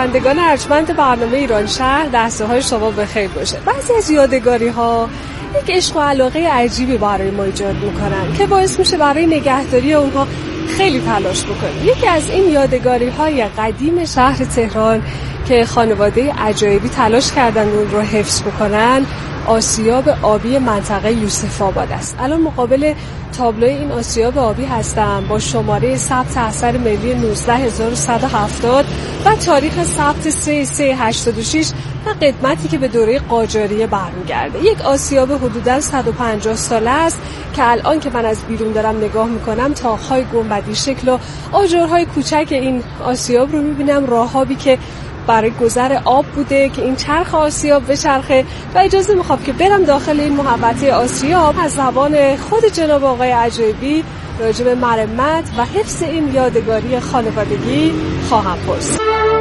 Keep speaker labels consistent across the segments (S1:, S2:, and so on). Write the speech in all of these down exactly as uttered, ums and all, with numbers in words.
S1: بندگان ارجمند برنامه ایران شهر، دسته های شما بخیر باشه. بعضی از یادگاری ها یک عشق و علاقه عجیبی برای ما ایجاد میکنن که باعث میشه برای نگهداری اونها خیلی تلاش بکنیم. یکی از این یادگاری های قدیم شهر تهران که خانواده عجایبی تلاش کردن اون رو حفظ بکنن، آسیاب آبی منطقه یوسف آباد است. الان مقابل تابلوی این آسیاب آبی هستم با شماره ثبت اثر ملی نوزده هزار و صد و هفتاد و تاریخ ثبت سه سه هشتاد و شش و قدمتی که به دوره قاجاریه برمیگرده. یک آسیاب حدوداً صد و پنجاه ساله است که الان که من از بیرون دارم نگاه میکنم تاق‌های گنبدی شکل و آجرهای کوچک این آسیاب رو میبینم، راه‌هایی که برای گذر آب بوده که این چرخ آسیاب به چرخه و اجازه میخوام که برم داخل این محوطه آسیاب از زبان خود جناب آقای عجایبی راجع به مرمت و حفظ این یادگاری خانوادگی خواهم پرسید.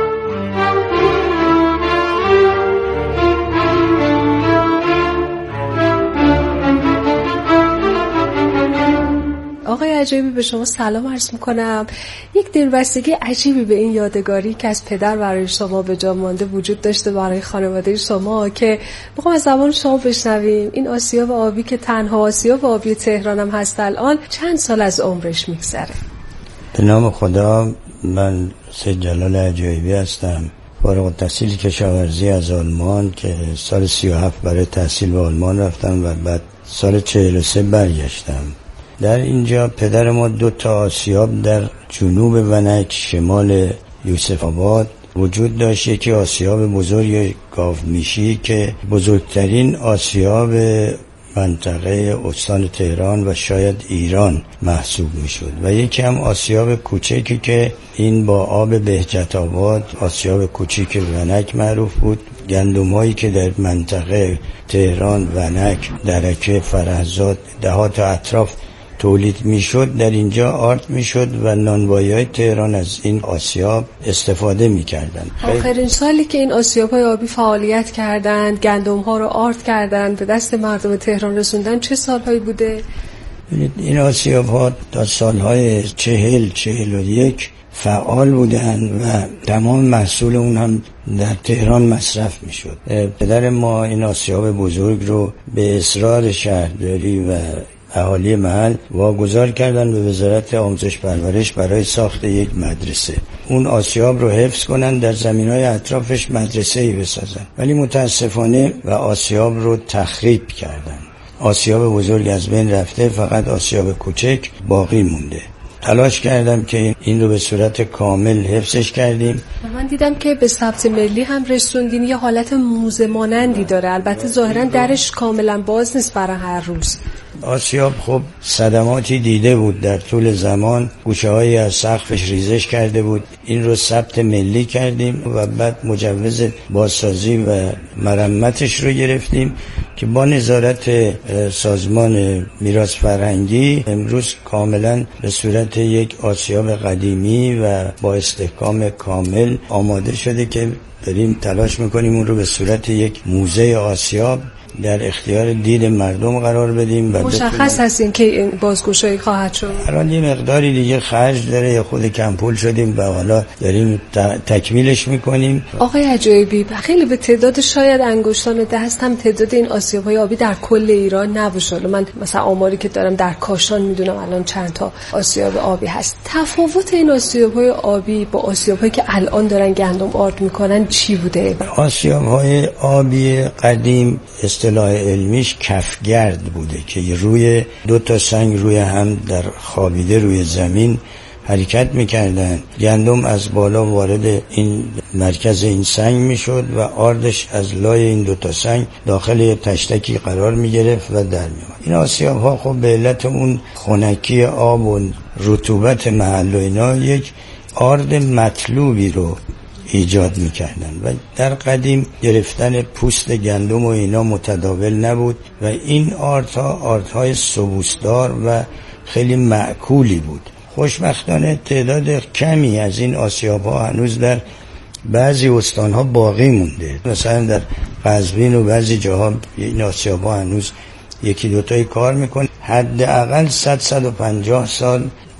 S1: آقای عجایبی به شما سلام عرض میکنم. یک دلبستگی عجیبی به این یادگاری که از پدر برای شما به جا مانده وجود داشته برای خانواده شما که بخوام از زبان شما بشنویم. این آسیاب آبی که تنها آسیاب آبی تهران هم هست الان چند سال از عمرش میگذره؟
S2: به نام خدا، من سید جلال عجایبی هستم، فارغ التحصیل کشاورزی از آلمان که سال سی و هفت برای تحصیل به آلمان رفتم و بعد سال چهل و سه برگشتم. در اینجا پدر ما دو تا آسیاب در جنوب ونک شمال یوسف آباد وجود داشت. یکی آسیاب بزرگ گاومیشی که بزرگترین آسیاب منطقه استان تهران و شاید ایران محسوب می شد و یکی هم آسیاب کوچکی که این با آب بهجت آباد آسیاب کوچیک ونک معروف بود. گندم هایی که در منطقه تهران، ونک، درکه، فرهزاد، دهات اطراف تولید میشد در اینجا آرد میشد و نانوایی تهران از این آسیاب استفاده میکردن.
S1: آخرین سالی که این آسیاب های آبی فعالیت کردند، گندم ها رو آرد کردند، به دست مردم تهران رسوندن، چه سالهایی بوده؟
S2: این آسیاب ها تا سالهای چهل چهل و یک فعال بودن و تمام محصول اون هم در تهران مصرف میشد. پدر ما این آسیاب بزرگ رو به اصرار شهرداری و اهالی محل واگذار کردن به وزارت آموزش پرورش برای ساخت یک مدرسه. اون آسیاب رو حفظ کنن، در زمینهای اطرافش مدرسه‌ای بسازن، ولی متاسفانه و آسیاب رو تخریب کردن. آسیاب بزرگ از بین رفته، فقط آسیاب کوچک باقی مونده. تلاش کردم که این رو به صورت کامل حفظش کردیم.
S1: من دیدم که به ثبت ملی هم رسوندین، یه حالت موزه مانندی داره، البته ظاهرا درش کاملا باز نیست برای هر روز.
S2: آسیاب خب صدماتی دیده بود در طول زمان، گوشه‌هایی از سقفش ریزش کرده بود. این رو ثبت ملی کردیم و بعد مجوز بازسازی و مرمتش رو گرفتیم که با نظارت سازمان میراث فرهنگی امروز کاملا به صورت یک آسیاب قدیمی و با استحکام کامل آماده شده که داریم تلاش میکنیم اون رو به صورت یک موزه آسیاب در اختیار دید مردم قرار بدیم.
S1: مشخص هست این که بازگشایی خواهد شد.
S2: الان یه مقداری دیگه خرج داره، یا خود کم پول شدیم و حالا داریم تکمیلش میکنیم.
S1: آقای عجایبی، خیلی به تعداد شاید انگشتان دست هم تعداد این آسیاب‌های آبی در کل ایران نباشه. من مثلا آماری که دارم در کاشان میدونم الان چند تا آسیاب آبی هست. تفاوت این آسیاب‌های آبی با آسیاب‌هایی که الان دارن گندم آرد میکنن چی بوده؟
S2: آسیاب‌های آبی قدیم اصطلاح علمیش کفگرد بوده که روی دو تا سنگ روی هم در خوابیده روی زمین حرکت میکردن. گندم از بالا وارد این مرکز این سنگ میشد و آردش از لای این دو تا سنگ داخل یه تشتکی قرار میگرفت و در میومد. این آسیاب ها خب به علت اون خنکی آب و رطوبت محل و اینا یک آرد مطلوبی رو ایجاد میکردن و در قدیم گرفتن پوست گندم و اینا متداول نبود و این آردها آردهای سبوسدار و خیلی معقولی بود. خوشبختانه تعداد کمی از این آسیاب ها هنوز در بعضی استان ها باقی مونده، مثلا در قزوین و بعضی جاها این آسیاب ها هنوز یکی دوتایی کار میکنه. حداقل صد صد و پنجاه سال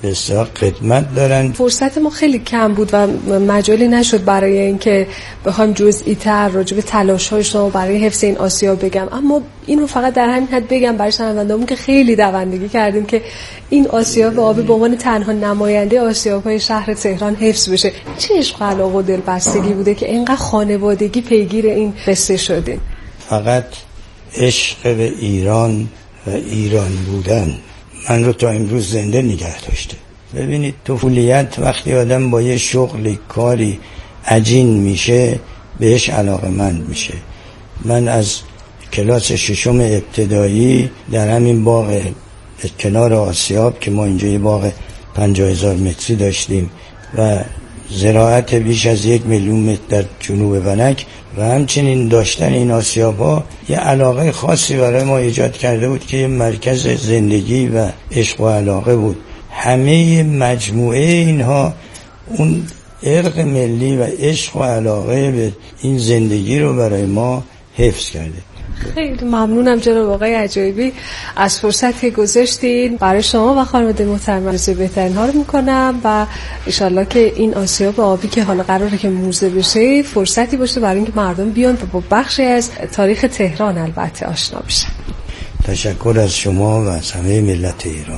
S2: به اصطلاح خدمت دارن.
S1: فرصت ما خیلی کم بود و مجالی نشد برای اینکه بخوایم جزئی تر راجع به تلاش‌های شما برای حفظ این آسیاب بگم، اما اینو فقط در همین حد بگم برای شنونده‌مون که خیلی دوندگی کردیم که این آسیاب آبی به عنوان تنها نماینده آسیاب‌های شهر تهران حفظ بشه. چه عشق و علاقه و دلبستگی بوده که اینقدر خانوادگی پیگیر این قصه شدین؟
S2: فقط عشق به ایران و ایران بودن من رو تا امروز زنده نگه داشته. ببینید طفولیت وقتی آدم با یه شغلی کاری عجین میشه بهش علاقه‌مند میشه. من از کلاس ششم ابتدایی در همین باغ کنار آسیاب که ما اینجا یه باغ پنجاه هزار متری داشتیم و زراعت بیش از یک میلیون متر در جنوب ونک و همچنین داشتن این آسیاب ها یه علاقه خاصی برای ما ایجاد کرده بود که یه مرکز زندگی و عشق و علاقه بود. همه مجموعه اینها اون ارق ملی و عشق و علاقه به این زندگی رو برای ما حفظ کرده.
S1: خیلی ممنونم جناب آقای عجایبی از فرصت که گذاشتین. برای شما و خانواده محترم آرزوی بهترین ها رو میکنم و انشالله که این آسیاب آبی که حالا قراره که موزه بشه فرصتی باشه برای اینکه مردم بیان و با بخشی از تاریخ تهران البته آشنا بشن.
S2: تشکر از شما و از همه ملت ایران.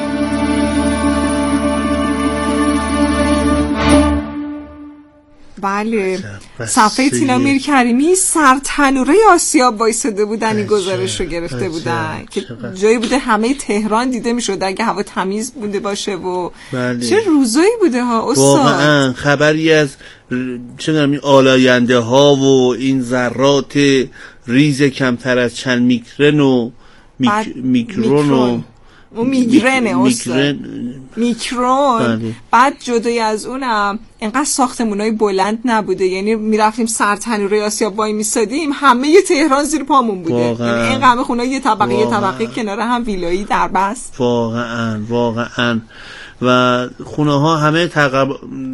S3: بله، صفحه تینا میرکریمی سرتنوره آسیاب وایساده بودن، این گزارش رو گرفته بودن که جایی بوده همه تهران دیده میشد اگه هوا تمیز بوده باشه و بله. چه روزایی بوده ها استاد،
S4: واقعا خبری از چه می‌دونم آلاینده ها و این ذرات ریز کمتر از چند میکرون و میک... میکرون و
S3: اون میگرنه استاد میکرون. بعد جدای از اونم اینقدر ساختمونای بلند نبوده، یعنی میرفتیم سرتنوره آسیاب وای میسادیم همه یه تهران زیر پامون بوده، یعنی این همه خونه یه طبقه یه طبقه کنار هم ویلایی در بست.
S4: واقعا واقعا و خونه ها همه طبقه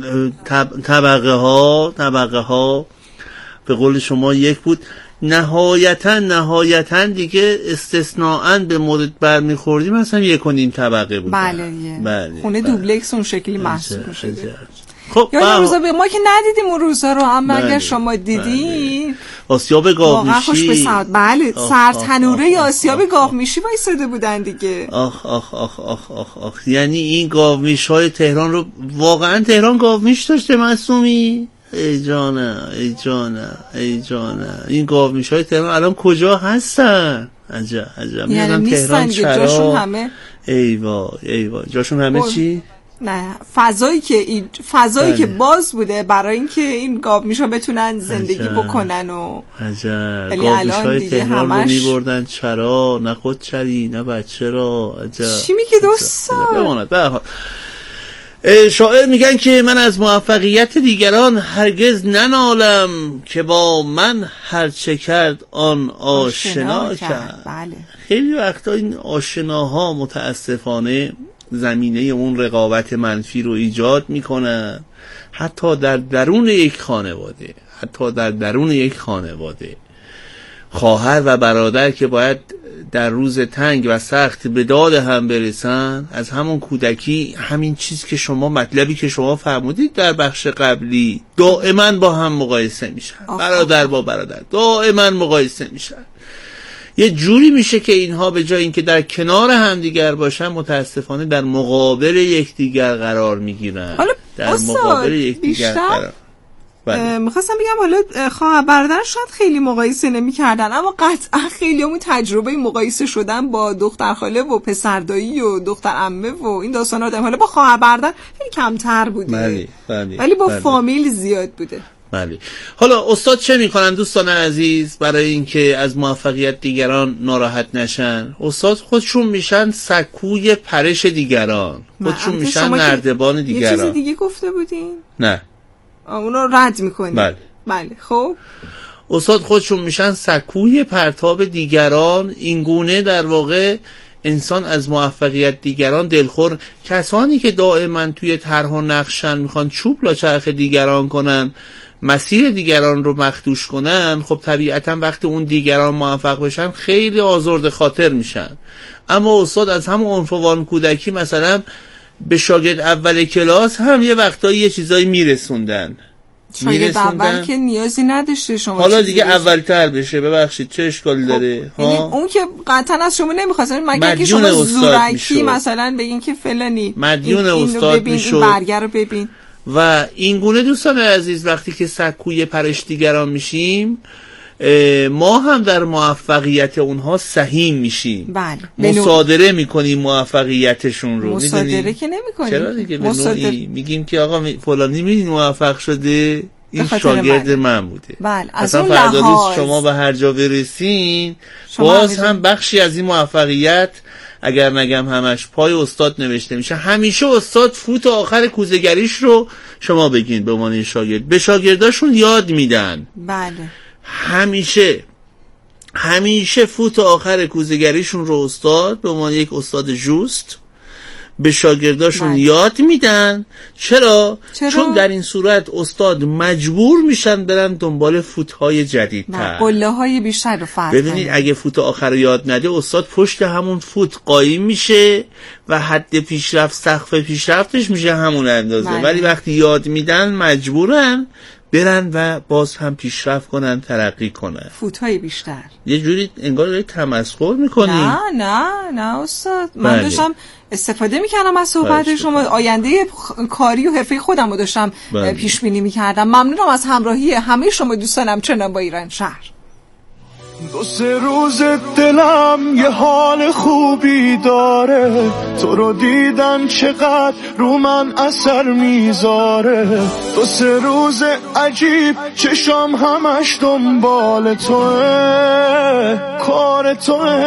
S4: طبقه ها طبقه ها به قول شما یک بود. نهایتا نهایتا دیگه استثناءً به مورد برمیخوردیم مثلا یک و نیم طبقه بود.
S3: بله, بله خونه بله. دوبلکس اون شکلی محسوب میشه.
S4: خب
S3: یا روزا به ما که ندیدیم اون روزا رو، اما بله. اگر شما دیدین
S4: بله. آسیاب گاومیشی
S3: بله سرتنوره آسیاب گاومیشی وایساده بودن دیگه.
S4: آخ آخ آخ آخ آخ آخ یعنی این گاومیش‌های تهران رو واقعا تهران گاومیش داشته معصومی؟ ای جانه ای جانه ای جانه این گاومیش‌های تهران الان کجا هستن؟ عجب عجب
S3: یعنی تهران چرا جاشون همه
S4: ای وای ای وای جاشون همه بل... چی؟
S3: نه فضایی که این فضایی بله. که باز بوده برای اینکه این گاومیشا بتونن زندگی عجب. بکنن و
S4: عجب گاومیش‌های تهران همش... رو می‌بردن چرا نه خود چری نه بچه را. عجب
S3: چی میگی دوستا؟
S4: بماند به هر حال شاعر میگن که من از موفقیت دیگران هرگز ننالم که با من هرچه کرد آن آشنا, آشنا کرد.
S3: بله.
S4: خیلی وقتا این آشناها متاسفانه زمینه اون رقابت منفی رو ایجاد میکنن، حتی در درون یک خانواده حتی در درون یک خانواده خواهر و برادر که باید در روز تنگ و سخت به داد هم برسن، از همون کودکی همین چیز که شما مطلبی که شما فرمودید در بخش قبلی دائما با هم مقایسه میشن. برادر با برادر دائما مقایسه میشن. یه جوری میشه که اینها به جای اینکه در کنار هم دیگر باشن متاسفانه در مقابل یکدیگر قرار میگیرن. در مقابل یکدیگر قرار
S3: بله. میخواستم بگم حالا خواهر برادر شاید خیلی مقایسه نمی کردن، اما قطعا خیلی همون تجربه مقایسه شدن با دختر خاله و پسردایی و دختر عمه و این داستانا داریم. حالا با خواهر برادر خیلی کمتر بوده
S4: بله. بله.
S3: ولی با
S4: بله.
S3: فامیل زیاد بوده.
S4: بله. حالا استاد چه میکنن دوستان عزیز برای اینکه از موفقیت دیگران ناراحت نشن؟ استاد خودشون میشن سکوی پرش دیگران، خودشون میشن نردبان دیگران.
S3: یه چیز دیگه گفته بودین؟
S4: نه
S3: اونو رد میکنی.
S4: بله
S3: بله. خب
S4: استاد خودشون میشن سکوی پرتاب دیگران. این گونه در واقع انسان از موفقیت دیگران دلخور. کسانی که دائما توی طرح و نقشن میخوان چوب لاچرخ دیگران کنن، مسیر دیگران رو مخدوش کنن، خب طبیعتا وقتی اون دیگران موفق بشن خیلی آزرده خاطر میشن. اما استاد از همون عنفوان کودکی مثلا به شاگرد اول کلاس هم یه وقتایی یه چیزایی میرسوندن.
S3: شاگرد اول که نیازی نداشته شما
S4: حالا دیگه اولتر بشه، ببخشید چه اشکالی داره؟
S3: ها یعنی اون که قطعا از شما نمیخواست، مگر که شما زورکی مثلا بگین که فلانی
S4: مدیون استاد میشد،
S3: این برگر رو ببین.
S4: و این گونه دوستان عزیز وقتی که سکوی پرشتیگران میشیم ما هم در موفقیت اونها سهیم میشیم.
S3: بله.
S4: مصادره میکنیم موفقیتشون رو.
S3: مصادره که نمیکنیم.
S4: چرا دیگه به نوعی میگیم که آقا فلانی میبینی موفق شده، این شاگرد من, من بوده.
S3: بله. از
S4: اون لحاظ شما به هر جا برسین باز هم بخشی از این موفقیت، اگر نگم همش، پای استاد نوشته میشه. همیشه استاد فوت آخر کوزه‌گریش رو شما بگین به عنوان شاگرد به شاگرداشون یاد میدن.
S3: بله.
S4: همیشه همیشه فوت آخر کوزه‌گریشون رو استاد به عنوان یک استاد جوست به شاگرداشون بله. یاد میدن. چرا؟ چرا؟ چون در این صورت استاد مجبور میشن برن دنبال فوت‌های جدیدتر،
S3: قله‌های بیشتر رو فرق.
S4: ببینید اگه فوت آخر رو یاد نده استاد پشت همون فوت قایم میشه و حد پیشرفت سقف پیشرفتش میشه همون اندازه بله. ولی وقتی یاد میدن مجبورن برن و باز هم پیشرفت کنن، ترقی کنن،
S3: فوت‌های بیشتر.
S4: یه جوری انگار داری تمسخر میکنی.
S3: نه نه نه استاد، من بله. داشتم استفاده میکردم از صحبت شما، آینده کاری و حرفه خودم رو داشتم بله. پیش بینی میکردم. ممنونم از همراهی همه شما دوستانم چنان با ایران شهر.
S5: دو سه روز دلم یه حال خوبی داره، تو رو دیدن چقدر رو من اثر میذاره. دو سه روز عجیب چشام همش دنبال توه، کار توه.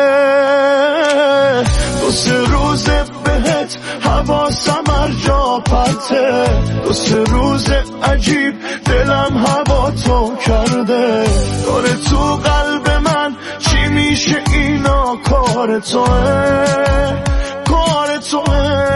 S5: دو سه روز بهت حواسم هر جا پرته، دو سه روز عجیب دلم هوا تو کرده. داره تو قلب من چی میشه اینا، کار توه، کار توه.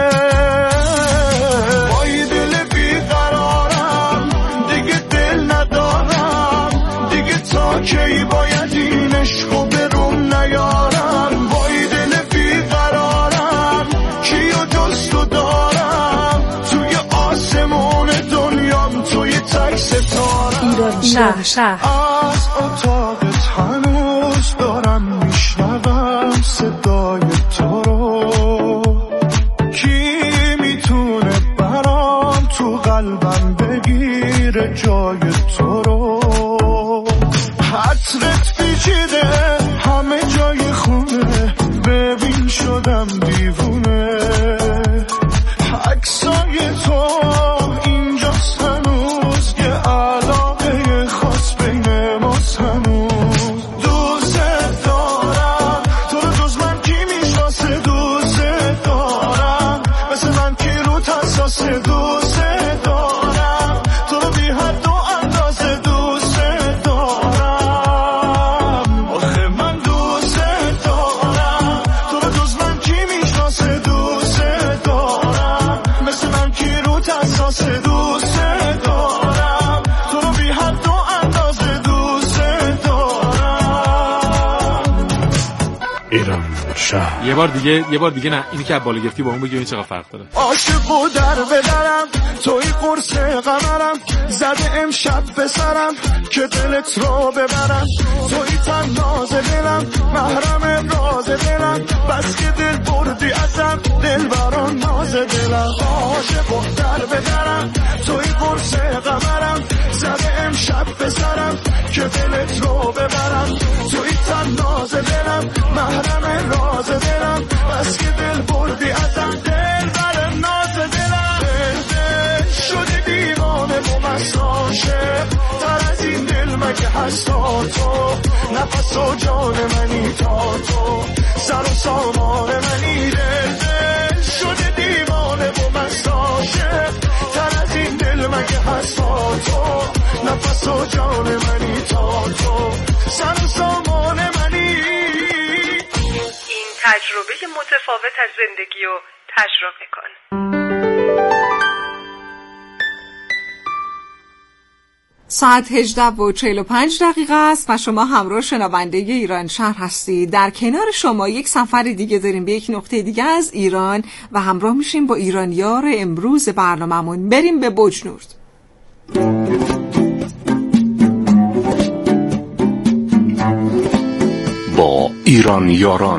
S5: وای دل بیقرارم دیگه دل ندارم، دیگه تا کی باید این عشقو برون نیارم. وای دل بیقرارم کیو جز تو دارم، توی آسمون دنیام توی تک ستارم.
S1: ایران شهر شهر
S5: از اتاقت هنوز دارم میشنوم صدای تو رو، کی میتونه برام تو قلبم بگیره جای تو رو. حترت پیچیده همه جای خونه، ببین شدم دیوونه. عکسای تو اینجاست هنوز، یه علاقه خاص بین ماست هنوز. دوست دارم تو رو، جز من کی میشناسه. دوست دارم مثل من کی رو حساسه. دوست دارم تو رو بی حد و اندازه. دوست دارم آخه من دوست دارم تو رو، جز من کی میشناسه. دوست دارم مثل من کی رو حساسه. دوست دارم تو رو بی حد و اندازه. دوست دارم.
S6: ایران شهر. یه بار دیگه یه بار دیگه نه، اینی که بالا گرفتی با اون بگی این چقدر فرق داره.
S5: عاشق و در بدرم توی قرص قمرم، زده امشب به سرم که دلت رو ببرم. توی تناز دلم محرم راز دلم، بس که دل بردی ازم دل بران ناز دلم. عاشق و در بدرم توی قرص قمرم، زده امشب به سرم که دلت رو ببرم. توی تناز دلم محرم راز دلم، بس که دل بردی ازم دل بران ناز دلم. دل دل شده دیوانه و مساشه، تر از این دل مگه هست تا تو. نفس و جان منی تا تو، سر و سامان منی. دل دل شده دیوانه و مساشه، تر از این دل مگه هست تا تو. نفس و جان منی تا تو، سر و سامان منی.
S7: این تجربه متفاوت از زندگی رو تجربه کن.
S3: ساعت هجده و چهل و پنج دقیقه است و شما همراه شنونده ایران شهر هستید. در کنار شما یک سفر دیگه داریم به یک نقطه دیگه از ایران و همراه میشیم با ایرانیار امروز برنامه‌مون. بریم به بجنورد.
S8: با ایرانیاران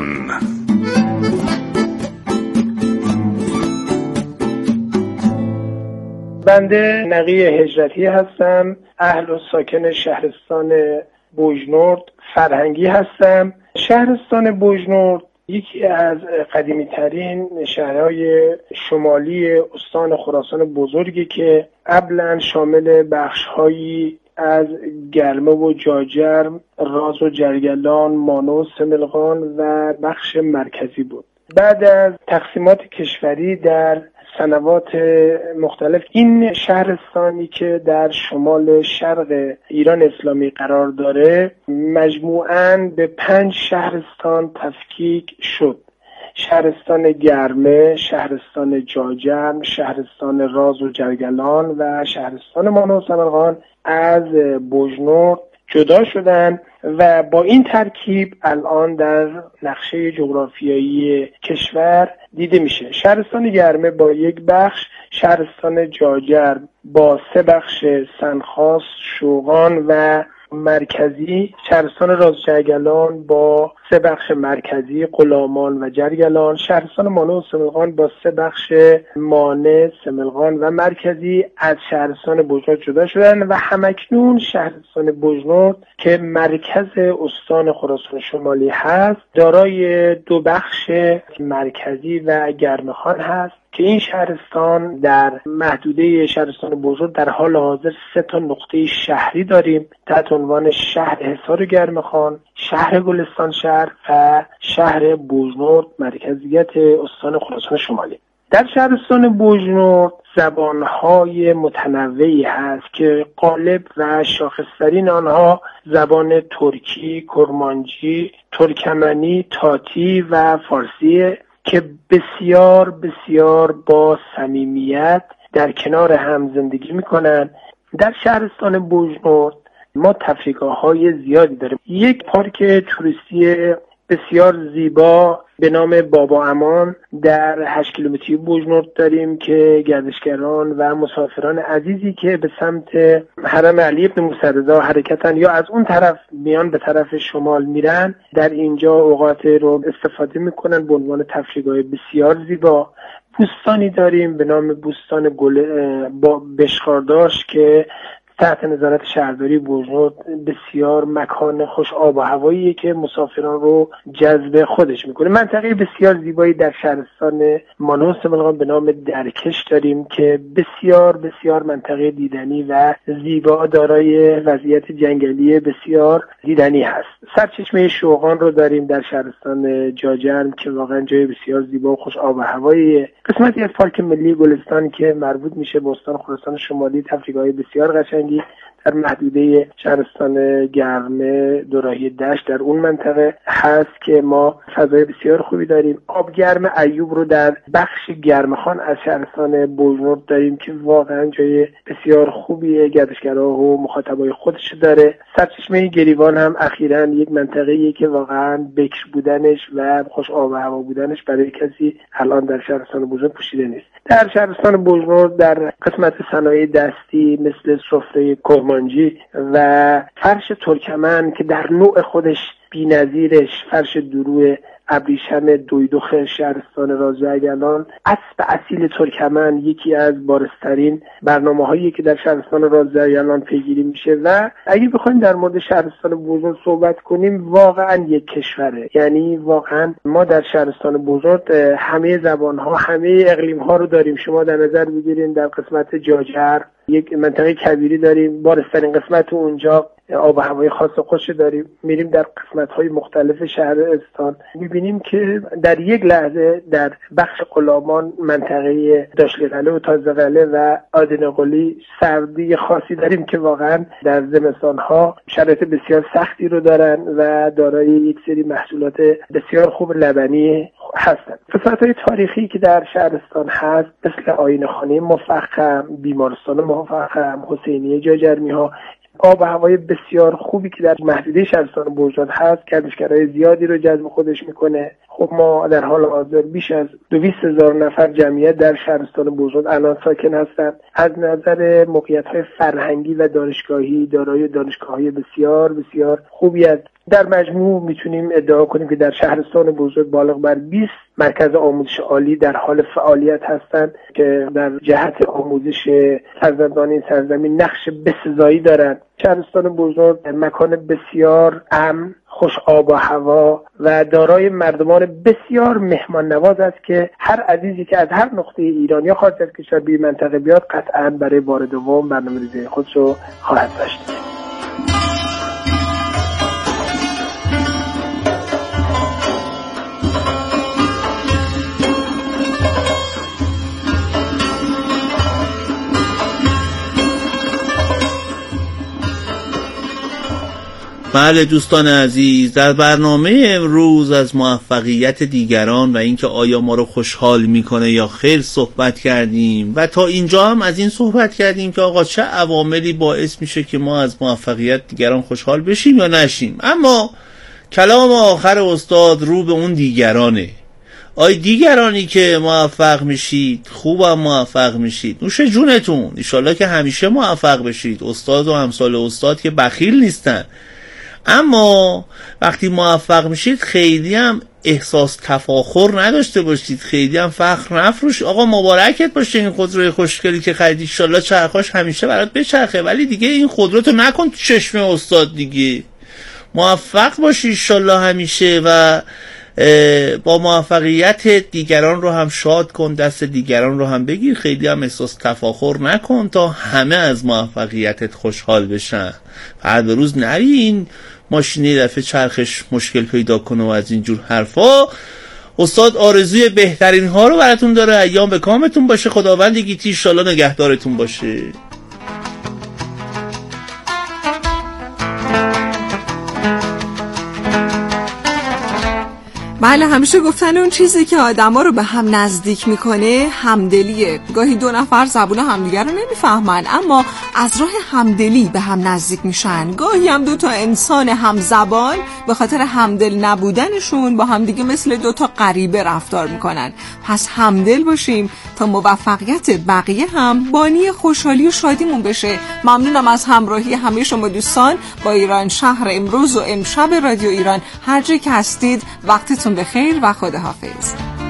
S9: بنده نقی هجرتی هستم، اهل و ساکن شهرستان بجنورد فرهنگی هستم. شهرستان بجنورد یکی از قدیمی ترین شهرهای شمالی استان خراسان بزرگی که قبلا شامل بخش‌هایی از گرمه و جاجرم، راز و جرگلان، مانو و سملقان و بخش مرکزی بود. بعد از تقسیمات کشوری در سنوات مختلف این شهرستانی که در شمال شرق ایران اسلامی قرار داره مجموعاً به پنج شهرستان تفکیک شد: شهرستان گرمه، شهرستان جاجرم، شهرستان راز و جرگلان و شهرستان مانو و سملقان از بجنورد جدا شدن و با این ترکیب الان در نقشه جغرافیایی کشور دیده میشه. شهرستان گرمه با یک بخش، شهرستان جاجرم با سه بخش سنخاس، شوغان و مرکزی، شهرستان راز جرگلان با سه بخش مرکزی، غلامان و جرگلان، شهرستان مانو و سملقان با سه بخش مانع، سملقان و مرکزی از شهرستان بجنورد جدا شدن و همکنون شهرستان بجنورد که مرکز استان خراسان شمالی هست دارای دو بخش مرکزی و گرمخان هست که این شهرستان در محدوده شهرستان بزرگ در حال حاضر سه تا نقطه شهری داریم تحت عنوان شهر حصار گرمخان، شهر گلستان شهر و شهر بجنورد مرکزیت استان خراسان شمالی. در شهرستان بجنورد زبانهای متنوعی هست که غالب و شاخصترین آنها زبان ترکی، کرمانجی، ترکمنی، تاتی و فارسی که بسیار بسیار با صمیمیت در کنار هم زندگی میکنن. در شهرستان بجنورد ما تفریحگاه‌های زیادی داریم. یک پارک توریستی بسیار زیبا به نام بابا امان در هشت کیلومتری بجنورد داریم که گردشگران و مسافران عزیزی که به سمت حرم علی ابن موسی رضا حرکتن یا از اون طرف میان به طرف شمال میرن در اینجا اوقات رو استفاده میکنن به عنوان تفریحگاه بسیار زیبا. بوستانی داریم به نام بوستان گل با بشخارداش که تحت نظارت شهرداری بجنورد بسیار مکان خوش آب و هواییه که مسافران رو جذب خودش میکنه. منطقه بسیار زیبایی در شهرستان مانو و سملقان به نام درکش داریم که بسیار بسیار منطقه دیدنی و زیبا دارای وضعیت جنگلی بسیار دیدنی هست. سرچشمه شوغان رو داریم در شهرستان جاجرم که واقعا جای بسیار زیبا و خوش آب و هواییه. قسمتی از پارک ملی گلستان که مربوط میشه به استان خراسان شمالی تفریحگاه بسیار قشنگ در محدوده شهرستان گرمه دوراهی دشت در اون منطقه هست که ما فضای بسیار خوبی داریم. آبگرم ایوب رو در بخش گرمخان از شهرستان بجنورد داریم که واقعا جای بسیار خوبیه، گردشگرها و مخاطبای خودش داره. سرچشمه گریوان هم اخیراً یک منطقه‌ایه که واقعا بکر بودنش و خوش آب و هوا بودنش برای کسی الان در شهرستان بجنورد پوشیده نیست. در شهرستان بجنورد در قسمت صنایع دستی مثل سفره کرمانجی و فرش ترکمن که در نوع خودش بی‌نظیرش، فرش دروی ابریشم دویدوخ شهرستان راز جرگلان، اسب اصیل ترکمن یکی از بارزترین برنامه‌هایی که در شهرستان راز جرگلان پیگیری میشه و اگه بخوایم در مورد شهرستان بزرگ صحبت کنیم واقعا یک کشوره. یعنی واقعا ما در شهرستان بزرگ همه زبان‌ها، همه اقلیم‌ها رو داریم. شما در نظر بگیرید در قسمت جاجر یک منطقه کبیری داریم، بارزترین قسمت اونجا آب و هوای خاص خوش داریم. میریم در قسمت‌های مختلف شهرستان می‌بینیم که در یک لحظه در بخش غلامان منطقه داشتی‌قلعه و تازه‌قلعه و آدین‌قلی سردی خاصی داریم که واقعا در زمستان‌ها شرایط بسیار سختی رو دارن و دارای یک سری محصولات بسیار خوب لبنی هستند. قسمت‌های تاریخی که در شهرستان هست مثل آیین‌خانه مفخم، بیمارستان مفخم، حسینیه جاجرمی‌ها آب و هوای بسیار خوبی که در محدوده شهرستان بوجنورد هست گردشگرای زیادی رو جذب خودش میکنه. خب ما در حال حاضر بیش از دویست هزار نفر جمعیت در شهرستان بوجنورد الان ساکن هستند. از نظر موقعیت‌های فرهنگی و دانشگاهی دارای دانشگاه‌های بسیار بسیار خوبی است. در مجموع میتونیم ادعا کنیم که در شهرستان بوجنورد بالغ بر بیست مرکز آموزش عالی در حال فعالیت هستند که در جهت آموزش فرزندان این سرزمین نقش بسزایی دارند. شهرستان بوجنورد مکان بسیار امن، خوش آب و هوا و دارای مردمان بسیار مهمان نواز است که هر عزیزی که از هر نقطه ایران یا خارج از کشور به منطقه بیاد قطعاً برای بار دوم برنامه‌ریزی خودش رو خواهد داشت.
S4: بله دوستان عزیز، در برنامه امروز از موفقیت دیگران و اینکه آیا ما رو خوشحال میکنه یا خیر صحبت کردیم و تا اینجا هم از این صحبت کردیم که آقا چه عواملی باعث میشه که ما از موفقیت دیگران خوشحال بشیم یا نشیم. اما کلام آخر استاد رو به اون دیگرانه. آی دیگرانی که موفق میشید، خوبم موفق میشید، نوش جونتون، انشالله که همیشه موفق بشید. استاد و امثال استاد که بخیل نیستن، اما وقتی موفق میشید خیلی هم احساس تفاخر نداشته باشید، خیلی هم فخر نفروش. آقا مبارکت باشه این خودروی خوشگلی که خریدی، ان شاءالله چرخاش همیشه برات بچرخه، ولی دیگه این خودرو تو نکن تو چشم استاد دیگه. موفق باشی ان شاءالله همیشه و با موفقیت دیگران رو هم شاد کن، دست دیگران رو هم بگیر، خیلی هم احساس تفاخر نکن تا همه از موفقیتت خوشحال بشن. هر به روز نری این ماشینه دفعه چرخش مشکل پیدا کنه و از اینجور حرفا. استاد آرزوی بهترین ها رو براتون داره. ایام به کامتون باشه، خداوند گیتی ان شاءالله نگهدارتون باشه.
S3: بله، همیشه گفتن اون چیزی که آدما رو به هم نزدیک میکنه همدلیه. گاهی دو نفر زبون همدیگر رو نمیفهمن اما از راه همدلی به هم نزدیک میشن. گاهی هم دو تا انسان همزبان به خاطر همدل نبودنشون با همدیگه مثل دو تا غریبه رفتار میکنن. پس همدل باشیم تا موفقیت بقیه هم بانی خوشحالی و شادیمون بشه. ممنونم از همراهی همه شما دوستان با ایران شهر امروز و امشب رادیو ایران. هر جایی که هستید وقتتون بخیر و خداحافظ.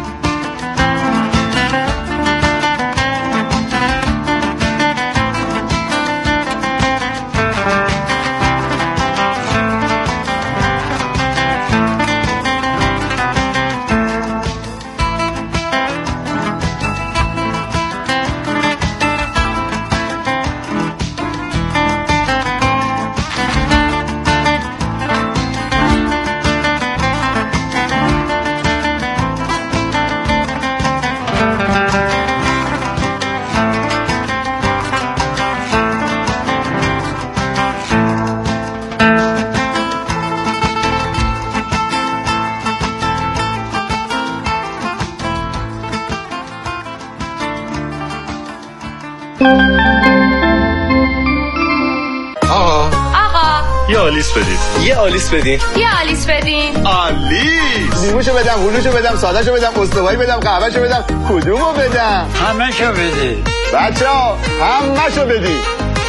S10: آلیس بدید. یه آلیس بدین.
S11: یه آلیس بدین.
S10: آلیس.
S12: لیموشو بدم، هلوشو بدم، سادهشو بدم، استوایی بدم، قهوهشو بدم، کدومو بدم؟
S13: همه‌شو بدید.
S12: بچه‌ها همه‌شو بدید.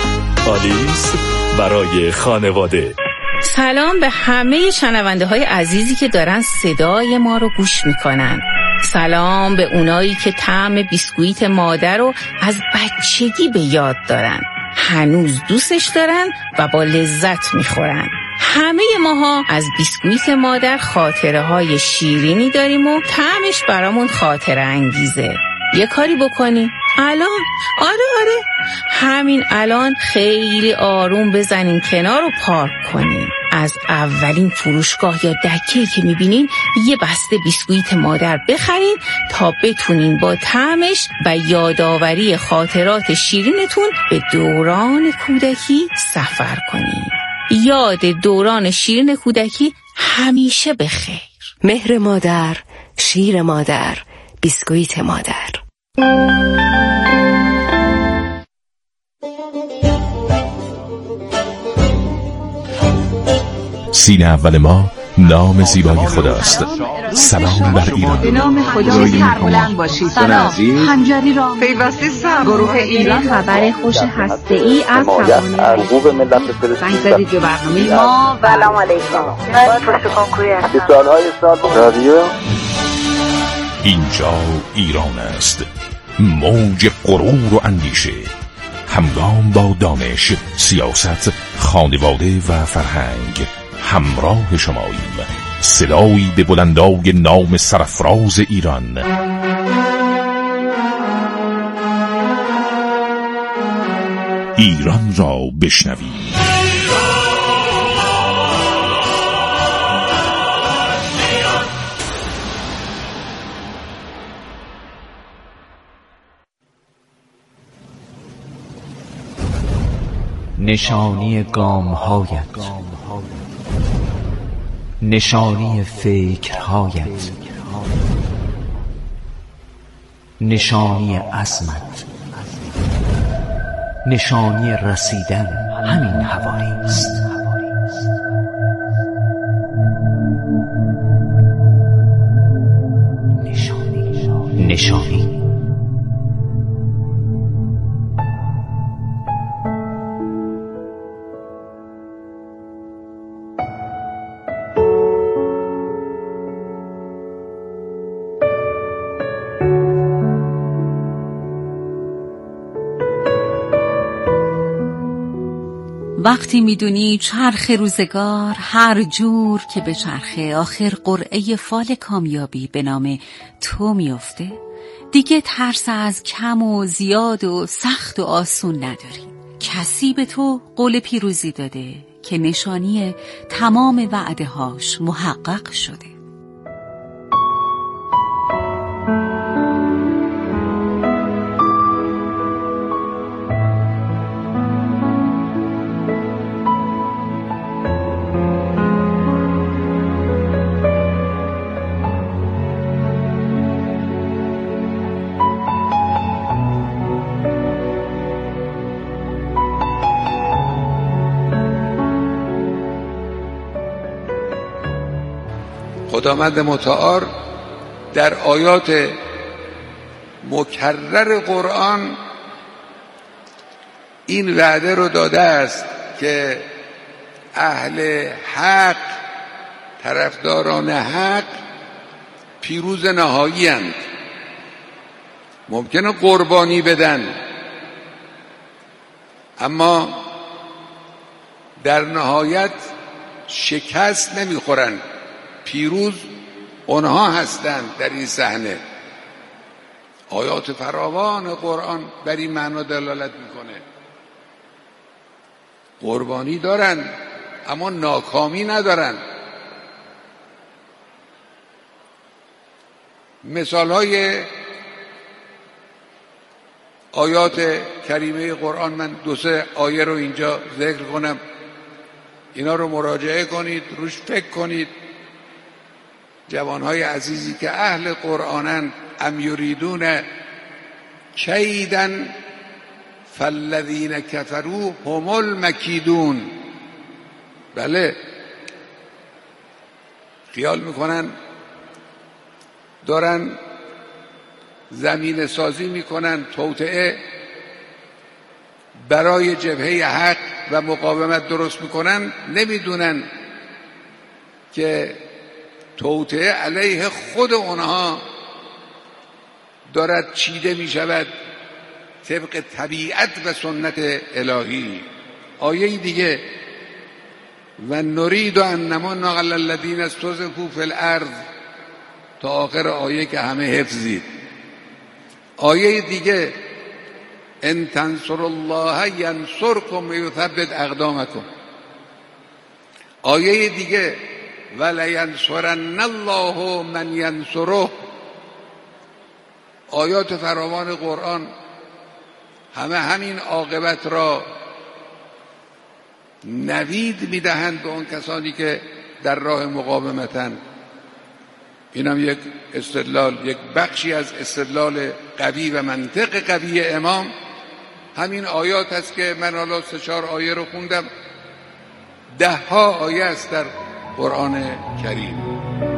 S8: آلیس برای خانواده.
S14: سلام به همه شنونده های عزیزی که دارن صدای ما رو گوش میکنن. سلام به اونایی که طعم بیسکویت مادر رو از بچگی به یاد دارن، هنوز دوستش دارن و با لذت میخورن. همه ماها از بیسکویت مادر خاطره های شیرینی داریم و طعمش برامون خاطره انگیزه. یه کاری بکنی الان، آره آره همین الان خیلی آروم بزنین کنار و پارک کنین. از اولین فروشگاه یا دکه‌ای که میبینین یه بسته بیسکویت مادر بخرین تا بتونین با طعمش و یادآوری خاطرات شیرینتون به دوران کودکی سفر کنین. یاد دوران شیرین کودکی همیشه بخیر.
S15: مهر مادر، شیر مادر، بیسکویت مادر.
S11: سین اول ما نام زیبای خداست. سلام بر ایران.
S13: به نام خدای سربلند باشید.
S16: سلام.
S13: خنجری را پیوسته سر. گروه ایران
S17: خبر خوش هسته‌ای از توان
S16: ارقوب ملت
S17: فلسطین. زنگ زدید به برنامه
S13: ما.
S17: سلام علیکم. من پشت کنکوری هستم.
S16: سالهای سال رادیو.
S11: اینجا ایران است. موج غرور و اندیشه، همگام با دانش، سیاست، خانواده و فرهنگ همراه شماییم. صدایی به بلندای نام سرفراز ایران. ایران را بشنوید.
S18: نشانی گام‌هایت، نشانی فکرهایت، نشانی عزمت، نشانی رسیدن همین حوالی است. نشانی نشانی
S19: وقتی میدونی چرخ روزگار هر جور که به چرخه آخر قرعه فال کامیابی به نام تو میفته، دیگه ترس از کم و زیاد و سخت و آسون نداری. کسی به تو قول پیروزی داده که نشانی تمام وعده هاش محقق شده.
S20: خداوند متعال در آیات مکرر قرآن این وعده رو داده است که اهل حق، طرفداران حق پیروز نهایی اند. ممکنه قربانی بدن اما در نهایت شکست نمیخورن. پیروز اونها هستند. در این صحنه آیات فراوان قرآن بر این معنا دلالت میکنه. قربانی دارن اما ناکامی ندارن. مثال های آیات کریمه قرآن، من دو سه آیه رو اینجا ذکر کنم، اینا رو مراجعه کنید، روش فکر کنید. جوانهای عزیزی که اهل قرآنن، ام یریدون کیداً فالذین کفروا هم المکیدون. بله، خیال میکنن دارن زمین سازی میکنن، توطئه برای جبهه حق و مقاومت درست میکنن، نمیدونن که توطئه علیه خود اونها دارد چیده میشود طبق طبیعت و سنت الهی. آیه دیگه، و نرید ان نمن علی الذین استضعفوا فی الارض، تا آخر آیه که همه حفظید. آیه دیگه، ان تنصروا الله ینصرکم و یثبت اقدامکم. آیه دیگه، ولینصرن الله من ینصره. آیات فراوان قرآن همه همین عاقبت را نوید میدهند به اون کسانی که در راه مقاومتند. این هم یک استدلال، یک بخشی از استدلال قوی و منطق قوی امام همین آیات است که من حالا سه چهار آیه رو خوندم. ده ها آیه است در قرآن کریم.